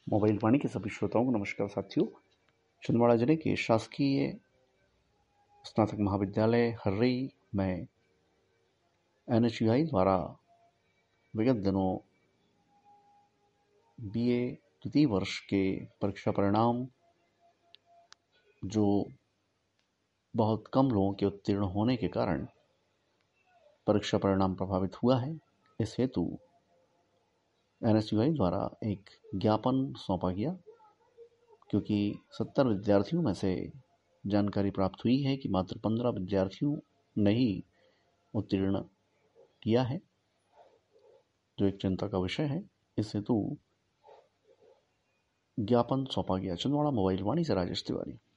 Mobile वाणी के सभी श्रोताओं को नमस्कार साथियों। छिंदवाड़ा जिले के शासकीय स्नातक महाविद्यालय हर्रई में NHUI द्वारा विगत दिनों BA द्वितीय वर्ष के परीक्षा परिणाम जो बहुत कम लोगों के उत्तीर्ण होने के कारण परीक्षा परिणाम प्रभावित हुआ है, इस हेतु NHUI द्वारा एक ज्ञापन सौंपा गया, क्योंकि 70 विद्यार्थियों में से जानकारी प्राप्त हुई है कि मात्र 15 विद्यार्थियों ने ही उत्तीर्ण किया है, जो एक चिंता का विषय है। इस हेतु ज्ञापन सौंपा गया। छिंदवाड़ा मोबाइल वाणी से राजेश तिवारी।